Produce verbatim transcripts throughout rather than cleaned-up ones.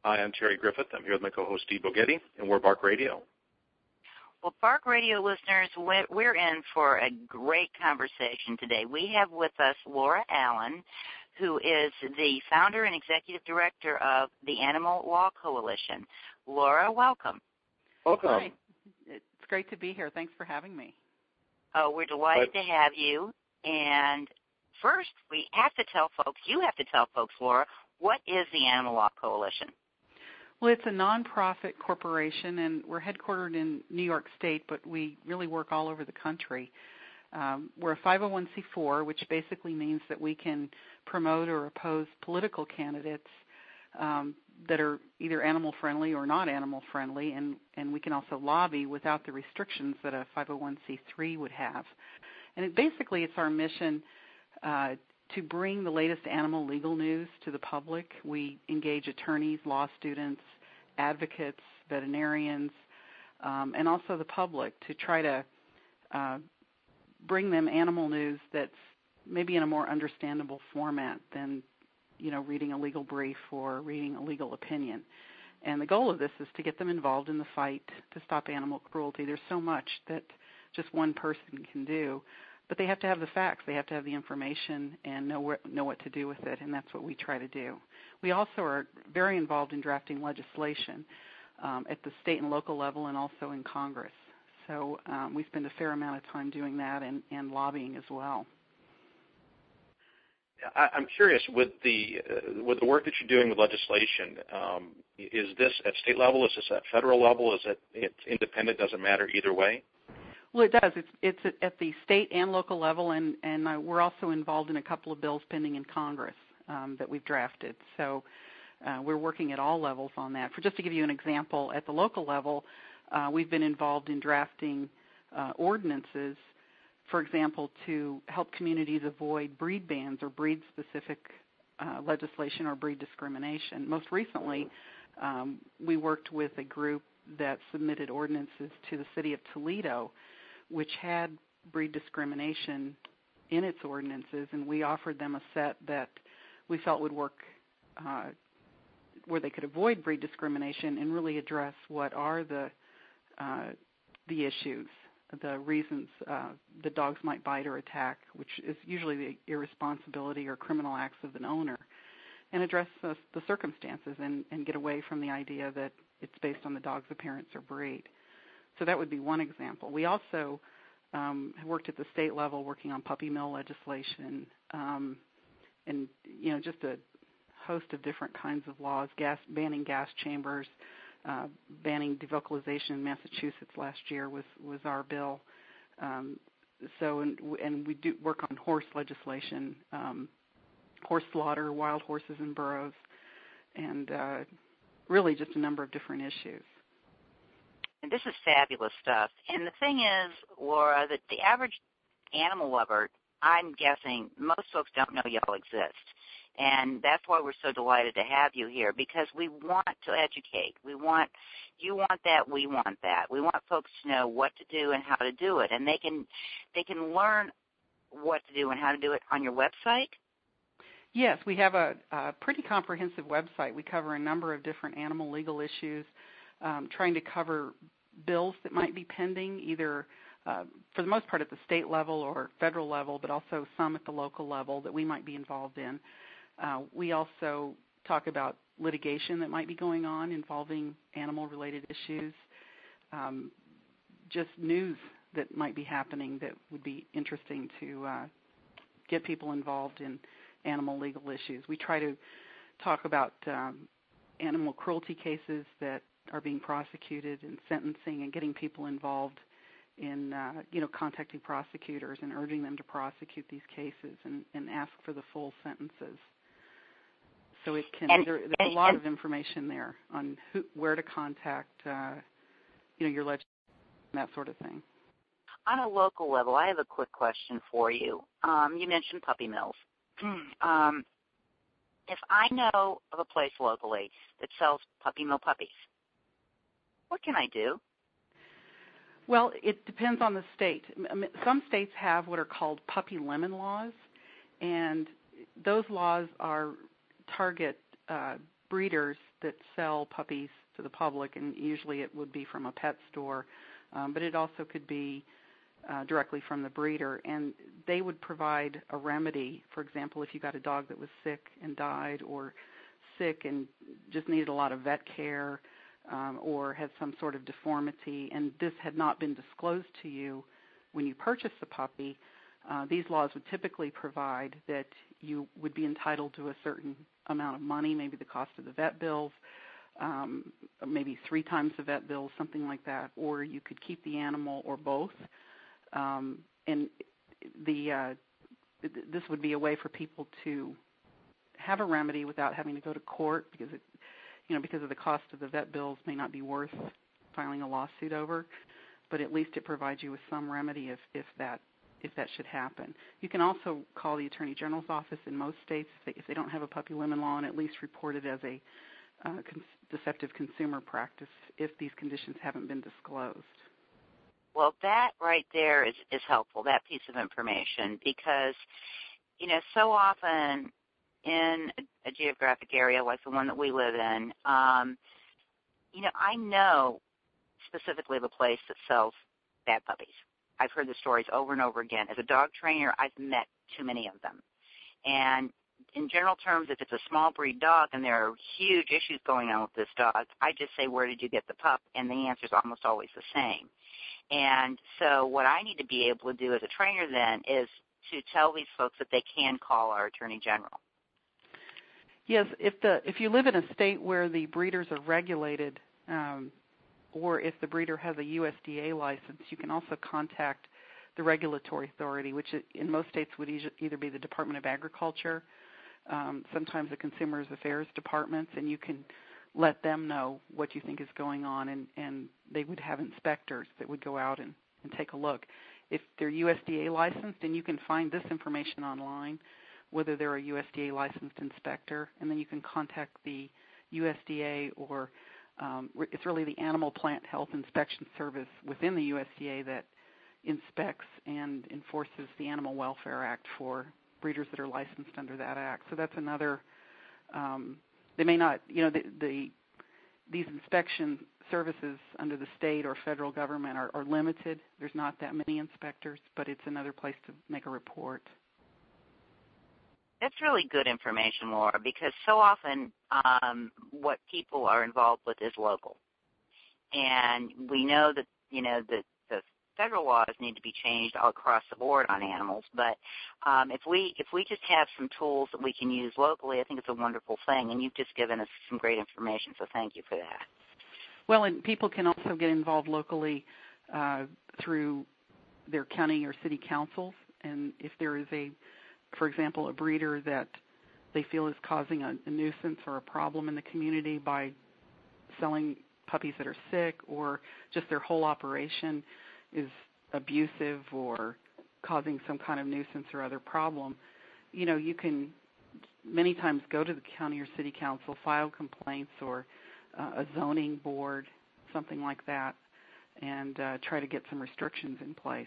Hi, I'm Terry Griffith. I'm here with my co-host Steve Bogetti, and we're Bark Radio. Well, Bark Radio listeners, we're in for a great conversation today. We have with us Laura Allen, who is the founder and executive director of the Animal Law Coalition. Laura, welcome. Welcome. Hi. It's great to be here. Thanks for having me. Oh, we're delighted to have you. And first, we have to tell folks, you have to tell folks, Laura, what is the Animal Law Coalition? Well, it's a nonprofit corporation, and we're headquartered in New York State, but we really work all over the country. Um, we're a five oh one c four, which basically means that we can promote or oppose political candidates um, that are either animal-friendly or not animal-friendly, and, and we can also lobby without the restrictions that a five oh one c three would have. And it, basically, it's our mission uh, to bring the latest animal legal news to the public. We engage attorneys, law students, advocates, veterinarians, um, and also the public to try to uh, bring them animal news that's maybe in a more understandable format than, you know, reading a legal brief or reading a legal opinion. And the goal of this is to get them involved in the fight to stop animal cruelty. There's so much that just one person can do, but they have to have the facts. They have to have the information and know where, know what to do with it, and that's what we try to do. We also are very involved in drafting legislation um, at the state and local level and also in Congress. So um, we spend a fair amount of time doing that and, and lobbying as well. I, I'm curious, with the uh, with the work that you're doing with legislation, um, is this at state level? Is this at federal level? Is it it's independent? Doesn't matter either way? Well, it does. It's, it's at the state and local level, and, and uh, we're also involved in a couple of bills pending in Congress um, that we've drafted. So uh, we're working at all levels on that. For just to give you an example, at the local level, uh, we've been involved in drafting uh, ordinances, for example, to help communities avoid breed bans or breed-specific uh, legislation or breed discrimination. Most recently, um, we worked with a group that submitted ordinances to the city of Toledo, which had breed discrimination in its ordinances, and we offered them a set that we felt would work uh, where they could avoid breed discrimination and really address what are the uh, the issues, the reasons uh, the dogs might bite or attack, which is usually the irresponsibility or criminal acts of an owner, and address uh, the circumstances and, and get away from the idea that it's based on the dog's appearance or breed. So that would be one example. We also um, have worked at the state level working on puppy mill legislation um, and, you know, just a host of different kinds of laws, gas, banning gas chambers, uh, banning devocalization in Massachusetts last year was, was our bill. Um, so, and, and we do work on horse legislation, um, horse slaughter, wild horses in burrows, and uh, really just a number of different issues. And this is fabulous stuff. And the thing is, Laura, that the average animal lover, I'm guessing most folks don't know y'all exist. And that's why we're so delighted to have you here, because we want to educate. We want, you want that, we want that. We want folks to know what to do and how to do it. And they can, they can learn what to do and how to do it on your website. Yes, we have a, a pretty comprehensive website. We cover a number of different animal legal issues, um, trying to cover bills that might be pending, either uh, for the most part at the state level or federal level, but also some at the local level that we might be involved in. Uh, we also talk about litigation that might be going on involving animal-related issues, um, just news that might be happening that would be interesting to uh, get people involved in animal legal issues. We try to talk about um, animal cruelty cases that are being prosecuted and sentencing and getting people involved in, uh, you know, contacting prosecutors and urging them to prosecute these cases and, and ask for the full sentences. So it can, and, there, there's and, a lot and, of information there on who, where to contact, uh, you know, your legislature and that sort of thing. On a local level, I have a quick question for you. Um, you mentioned puppy mills. um, if I know of a place locally that sells puppy mill puppies, what can I do? Well, it depends on the state. Some states have what are called puppy lemon laws, and those laws are target uh, breeders that sell puppies to the public, and usually it would be from a pet store, um, but it also could be uh, directly from the breeder, and they would provide a remedy. For example, if you got a dog that was sick and died, or sick and just needed a lot of vet care, um, or had some sort of deformity, and this had not been disclosed to you when you purchased the puppy, uh, these laws would typically provide that you would be entitled to a certain amount of money, maybe the cost of the vet bills, um, maybe three times the vet bills, something like that, or you could keep the animal or both. Um, and the uh, this would be a way for people to have a remedy without having to go to court, because it, you know, because of the cost of the vet bills may not be worth filing a lawsuit over, but at least it provides you with some remedy if, if that if that should happen. You can also call the Attorney General's office in most states if they, if they don't have a puppy limit law, and at least report it as a uh, cons- deceptive consumer practice if these conditions haven't been disclosed. Well, that right there is, is helpful, that piece of information, because, you know, so often in a, a geographic area like the one that we live in, um, you know, I know specifically of a place that sells bad puppies. I've heard the stories over and over again. As a dog trainer, I've met too many of them. And in general terms, if it's a small breed dog and there are huge issues going on with this dog, I just say, where did you get the pup? And the answer is almost always the same. And so what I need to be able to do as a trainer then is to tell these folks that they can call our Attorney General. Yes, if the if you live in a state where the breeders are regulated, um, or if the breeder has a U S D A license, you can also contact the regulatory authority, which in most states would either be the Department of Agriculture, um, sometimes the Consumer Affairs Departments, and you can let them know what you think is going on, and, and they would have inspectors that would go out and, and take a look. If they're U S D A licensed, and you can find this information online, whether they're a U S D A licensed inspector, and then you can contact the U S D A, or um, it's really the Animal Plant Health Inspection Service within the U S D A that inspects and enforces the Animal Welfare Act for breeders that are licensed under that act. So that's another, um, they may not, you know, the, the these inspection services under the state or federal government are, are limited. There's not that many inspectors, but it's another place to make a report. That's really good information, Laura, because so often um, what people are involved with is local. And we know that, you know, the, the federal laws need to be changed all across the board on animals. But um, if we if we just have some tools that we can use locally, I think it's a wonderful thing. And you've just given us some great information, so thank you for that. Well, and people can also get involved locally uh, through their county or city councils. And if there is a for example, a breeder that they feel is causing a, a nuisance or a problem in the community by selling puppies that are sick, or just their whole operation is abusive or causing some kind of nuisance or other problem, you know, you can many times go to the county or city council, file complaints, or uh, a zoning board, something like that, and uh, try to get some restrictions in place.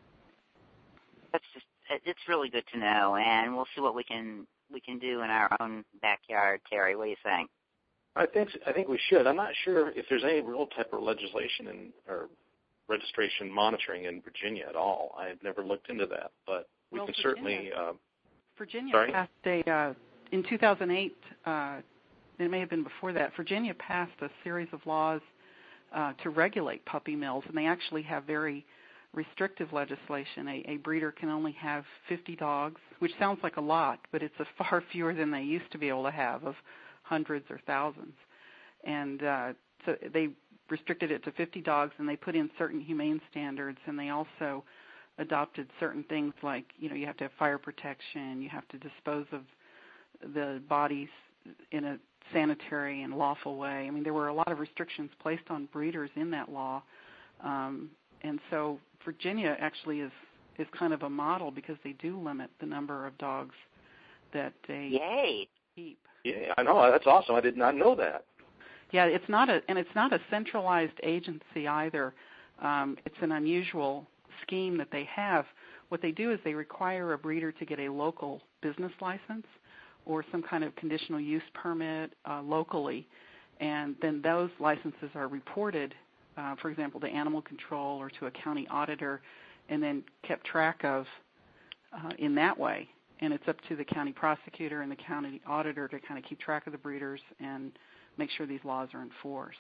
That's just It's really good to know, and we'll see what we can we can do in our own backyard. Terry, what do you think? I think I think we should. I'm not sure if there's any real type of legislation in, or registration monitoring in Virginia at all. I've never looked into that, but we well, can Virginia, certainly. Uh, Virginia sorry? passed a uh, in two thousand eight. Uh, it may have been before that. Virginia passed a series of laws uh, to regulate puppy mills, and they actually have very restrictive legislation. A, a breeder can only have fifty dogs, which sounds like a lot, but it's a far fewer than they used to be able to have, of hundreds or thousands. And uh, so they restricted it to fifty dogs, and they put in certain humane standards, and they also adopted certain things like, you know, you have to have fire protection, you have to dispose of the bodies in a sanitary and lawful way. I mean, there were a lot of restrictions placed on breeders in that law. Um, and so Virginia actually is, is kind of a model because they do limit the number of dogs that they Yay. keep. Yeah, I know. That's awesome. I did not know that. Yeah, it's not a, and it's not a centralized agency either. Um, it's an unusual scheme that they have. What they do is they require a breeder to get a local business license, or some kind of conditional use permit uh, locally, and then those licenses are reported, uh, for example, to animal control or to a county auditor, and then kept track of uh, in that way. And it's up to the county prosecutor and the county auditor to kind of keep track of the breeders and make sure these laws are enforced.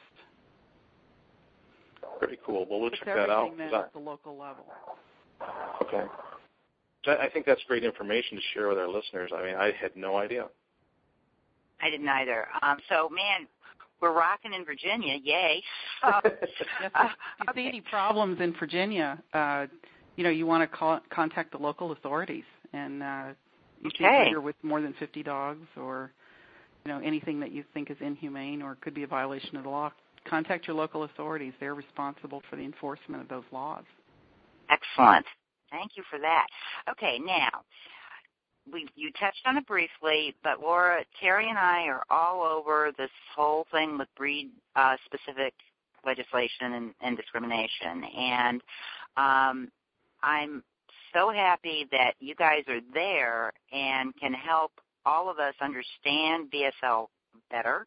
Pretty cool. Well, we'll it's check that out. Everything then at the local level. Okay. I think that's great information to share with our listeners. I mean, I had no idea. I didn't either. Um, so, man, we're rocking in Virginia. Yay. Uh, yes, if you uh, okay. see any problems in Virginia, uh, you know, you want to call, contact the local authorities. And uh, you see okay. a breeder with more than fifty dogs or, you know, anything that you think is inhumane or could be a violation of the law, contact your local authorities. They're responsible for the enforcement of those laws. Excellent. Thank you for that. Okay, now, we you touched on it briefly, but Laura, Terry and I are all over this whole thing with breed-specific uh, legislation and, and discrimination. And um, I'm so happy that you guys are there and can help all of us understand B S L better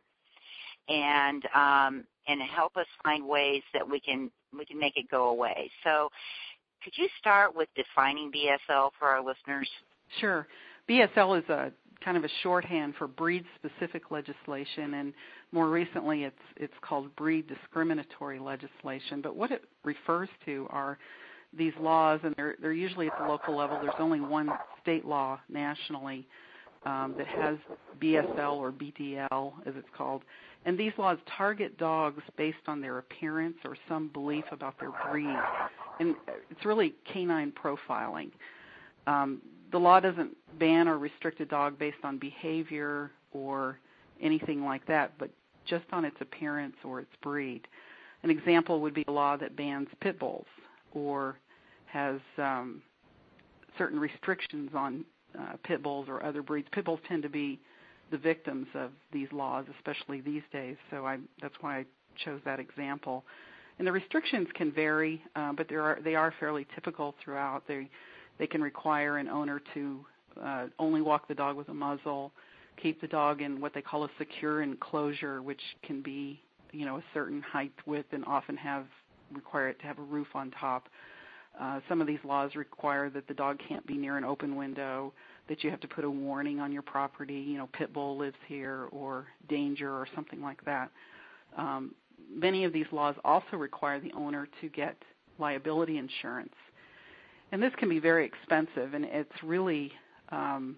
and um, and help us find ways that we can we can make it go away. So could you start with defining B S L for our listeners? Sure. B S L is a kind of a shorthand for breed-specific legislation, and more recently it's it's called breed discriminatory legislation. But what it refers to are these laws, and they're, they're usually at the local level. There's only one state law nationally um, that has B S L or B D L, as it's called. And these laws target dogs based on their appearance or some belief about their breed. And it's really canine profiling. Um, the law doesn't ban or restrict a dog based on behavior or anything like that, but just on its appearance or its breed. An example would be a law that bans pit bulls or has um, certain restrictions on uh, pit bulls or other breeds. Pit bulls tend to be the victims of these laws, especially these days, so I, that's why I chose that example. And the restrictions can vary, uh, but there are, they are fairly typical throughout. They, they can require an owner to uh, only walk the dog with a muzzle, keep the dog in what they call a secure enclosure, which can be, you know, a certain height, width, and often have require it to have a roof on top. Uh, some of these laws require that the dog can't be near an open window, that you have to put a warning on your property, you know, pit bull lives here, or danger, or something like that. Um, many of these laws also require the owner to get liability insurance. And this can be very expensive, and it's really, um,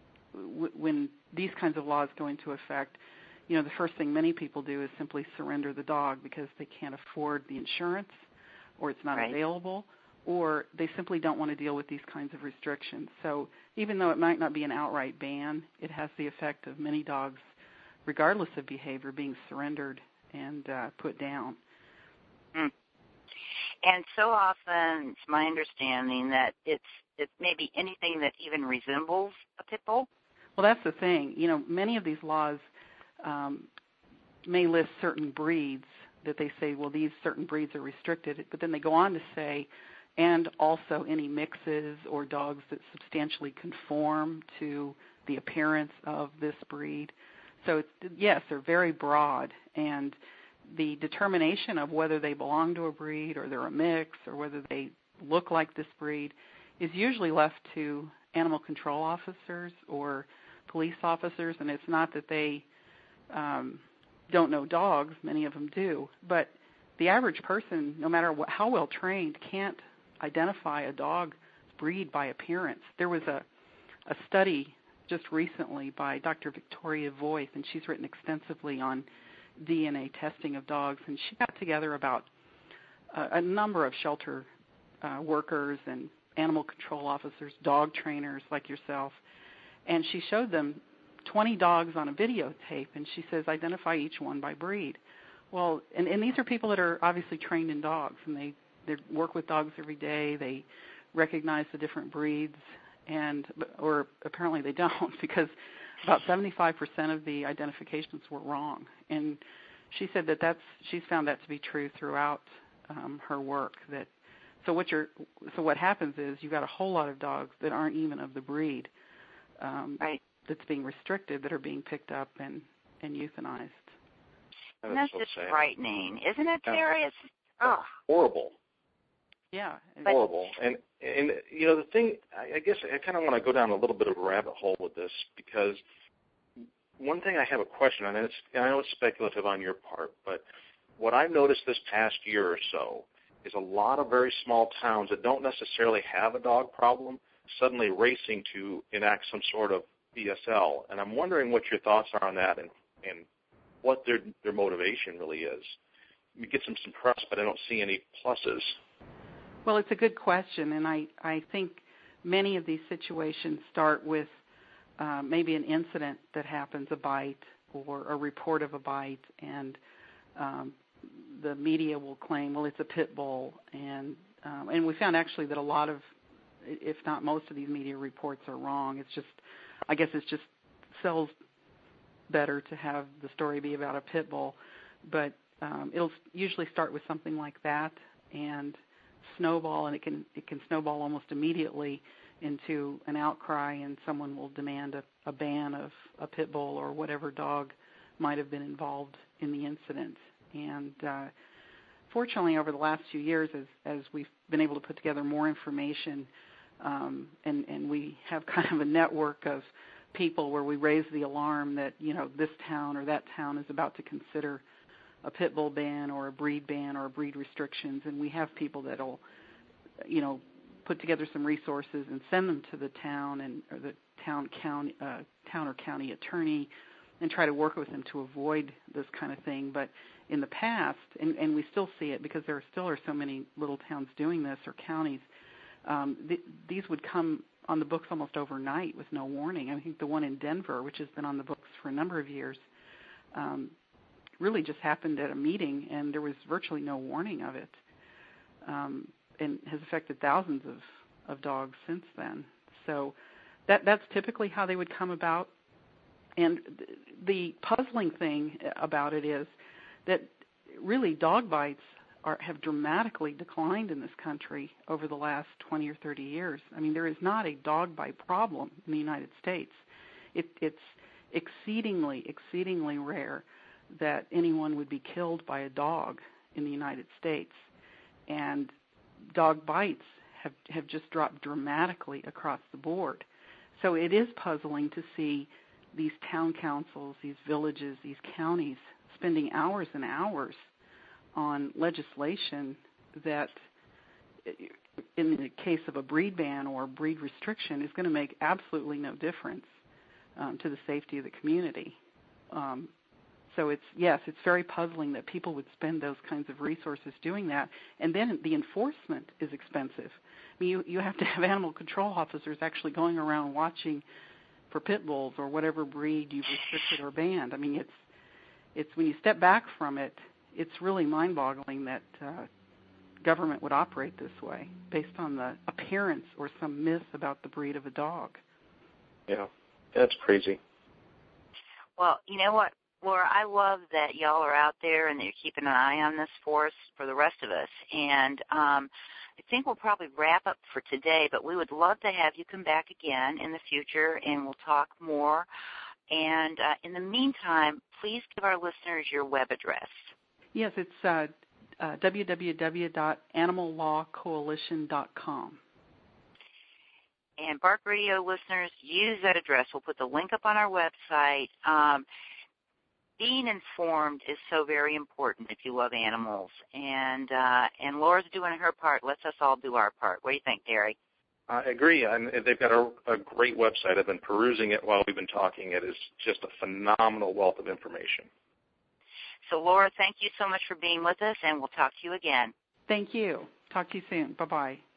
w- when these kinds of laws go into effect, you know, the first thing many people do is simply surrender the dog because they can't afford the insurance, or it's not right. available, or they simply don't want to deal with these kinds of restrictions. So even though it might not be an outright ban, it has the effect of many dogs, regardless of behavior, being surrendered and uh, put down. Mm. And so often it's my understanding that it's it's maybe anything that even resembles a pit bull. Well, that's the thing. You know, many of these laws um, may list certain breeds that they say, well, these certain breeds are restricted, but then they go on to say, and also any mixes or dogs that substantially conform to the appearance of this breed. So, it's, yes, they're very broad, and the determination of whether they belong to a breed or they're a mix or whether they look like this breed is usually left to animal control officers or police officers, and it's not that they um, don't know dogs. Many of them do, but the average person, no matter what, how well trained, can't identify a dog's breed by appearance. There was a, a study just recently by Doctor Victoria Voith, and she's written extensively on D N A testing of dogs, and she got together about uh, a number of shelter uh, workers and animal control officers, dog trainers like yourself, and she showed them twenty dogs on a videotape, and she says, identify each one by breed. Well, and, and these are people that are obviously trained in dogs, and they, they work with dogs every day. They recognize the different breeds, and or apparently they don't, because about seventy-five percent of the identifications were wrong. And she said that that's, she's found that to be true throughout um, her work. That so what you're so what happens is you've got a whole lot of dogs that aren't even of the breed. Um, right. that's being restricted that are being picked up and, and euthanized. And that's so just sad. frightening, isn't it, Yeah. Terry? It's oh. horrible. Yeah. Horrible. And, and you know, the thing, I, I guess I kind of want to go down a little bit of a rabbit hole with this, because one thing I have a question on, and it's, I know it's speculative on your part, but what I've noticed this past year or so is a lot of very small towns that don't necessarily have a dog problem suddenly racing to enact some sort of B S L. And I'm wondering what your thoughts are on that and, and what their their motivation really is. You get some, some press, but I don't see any pluses. Well, it's a good question, and I, I think many of these situations start with uh, maybe an incident that happens, a bite or a report of a bite, and um, the media will claim, well, it's a pit bull. And, um, and we found actually that a lot of, if not most of these media reports are wrong. It's just, I guess it's just sells better to have the story be about a pit bull. But um, it'll usually start with something like that and snowball, and it can it can snowball almost immediately into an outcry, and someone will demand a, a ban of a pit bull or whatever dog might have been involved in the incident. And uh, fortunately, over the last few years, as, as we've been able to put together more information, um, and, and we have kind of a network of people where we raise the alarm that, you know, this town or that town is about to consider a pit bull ban or a breed ban or breed restrictions, and we have people that'll, you know, put together some resources and send them to the town and or the town county uh, town or county attorney, and try to work with them to avoid this kind of thing. But in the past, and, and we still see it because there are still are so many little towns doing this or counties, um, th- these would come on the books almost overnight with no warning. I think the one in Denver, which has been on the books for a number of years, um, really just happened at a meeting, and there was virtually no warning of it, um, and has affected thousands of, of dogs since then. So that that's typically how they would come about. And th- the puzzling thing about it is that really dog bites are, have dramatically declined in this country over the last twenty or thirty years. I mean, there is not a dog bite problem in the United States. It, it's exceedingly, exceedingly rare that anyone would be killed by a dog in the United States. And dog bites have, have just dropped dramatically across the board. So it is puzzling to see these town councils, these villages, these counties spending hours and hours on legislation that, in the case of a breed ban or breed restriction, is going to make absolutely no difference um, to the safety of the community. Um, So it's, yes, it's very puzzling that people would spend those kinds of resources doing that. And then the enforcement is expensive. I mean, you, you have to have animal control officers actually going around watching for pit bulls or whatever breed you've restricted or banned. I mean, it's, it's when you step back from it, it's really mind-boggling that uh, government would operate this way based on the appearance or some myth about the breed of a dog. Yeah, that's crazy. Well, you know what, Laura, I love that y'all are out there and that you're keeping an eye on this for us, for the rest of us. And um, I think we'll probably wrap up for today, but we would love to have you come back again in the future, and we'll talk more. And uh, in the meantime, please give our listeners your web address. Yes, it's uh, uh, w w w dot animal law coalition dot com. And Bark Radio listeners, use that address. We'll put the link up on our website. Um, being informed is so very important if you love animals. And uh, and Laura's doing her part. Let's us all do our part. What do you think, Terry? I agree. And they've got a, a great website. I've been perusing it while we've been talking. It is just a phenomenal wealth of information. So, Laura, thank you so much for being with us, and we'll talk to you again. Thank you. Talk to you soon. Bye-bye.